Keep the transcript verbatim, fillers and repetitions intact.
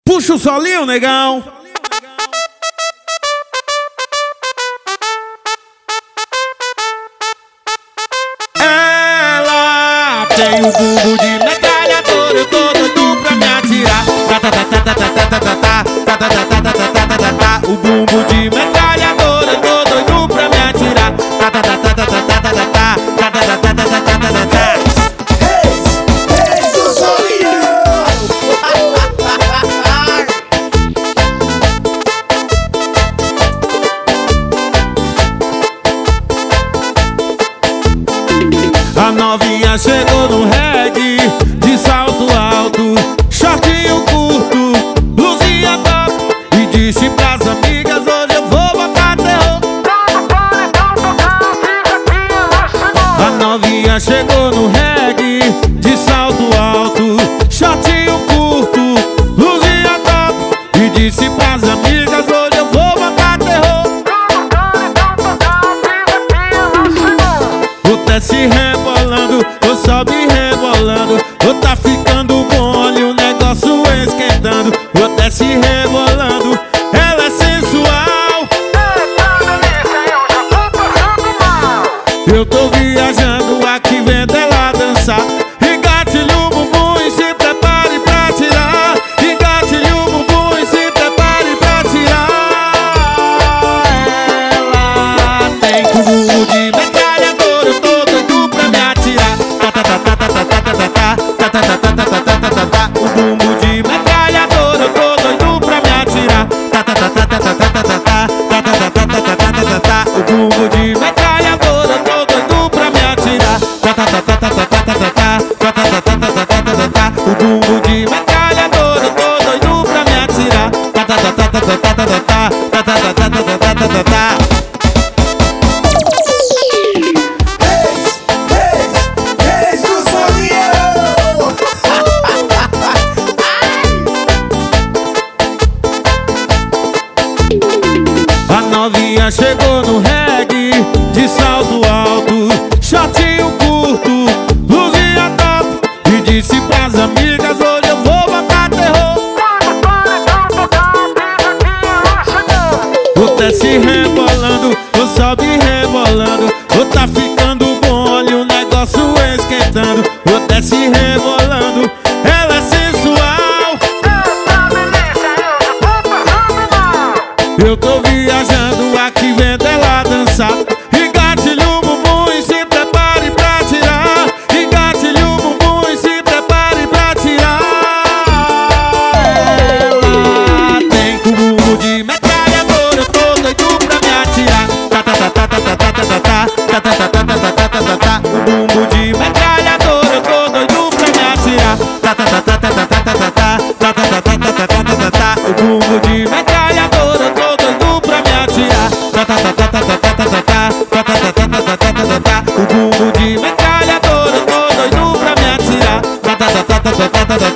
Puxa o solinho, negão. Ela tem o bumbo de metralhadora, eu tô doido pra me atirar. O bumbo de metralhadora, eu tô doido pra me atirar. Reis do Solinho. A novinha chegou no reggae, de salto alto, shortinho curto, blusinha top, e disse pras amigas: hoje eu vou botar terror. A novinha chegou no reggae, de salto alto, shortinho curto, blusinha top, e disse pras amigas: hoje eu vou botar terror. O desce rebolando, ou sobe rebolando, ou tá ficando bom, olha o negócio esquentando. O desce rebolando, ela é sensual. Eu tô viajando aqui vendo ela dançar. Engatilhe o bumbum e se prepare pra tirar. Engatilhe o bumbum e se prepare pra tirar. Ela tem bumbum de metralhadora, eu tô doido pra me atirar. O bumbum de metralhadora, eu tô doido pra me atirar. O bumbum de metralhadora, eu tô doido pra me atirar. O bumbum de metralhadora, eu tô doido pra me atirar. Reis, reis, reis do Solinho. A novinha chegou no reggae, de salto alto, shortinho curto, blusinha top, e disse pras amigas: hoje eu vou botar terror. O desce rebolando, o sobe rebolando, o tá ficando bom, olha o negócio esquentando. O desce rebolando, ela é sensual. Eu tô viajando aqui vendo ela dançar. Engatilhe o bumbum e se prepare pra tirar. Engatilhe o bumbum e se prepare pra tirar. Ela tem o bumbum de metralhadora, eu tô doido pra me atirar. O bumbum de metralhadora, eu tô doido pra me atirar. O bumbum de metralhadora, eu tô doido pra me atirar. O bumbum de metralhadora, eu tô doido pra me atirar.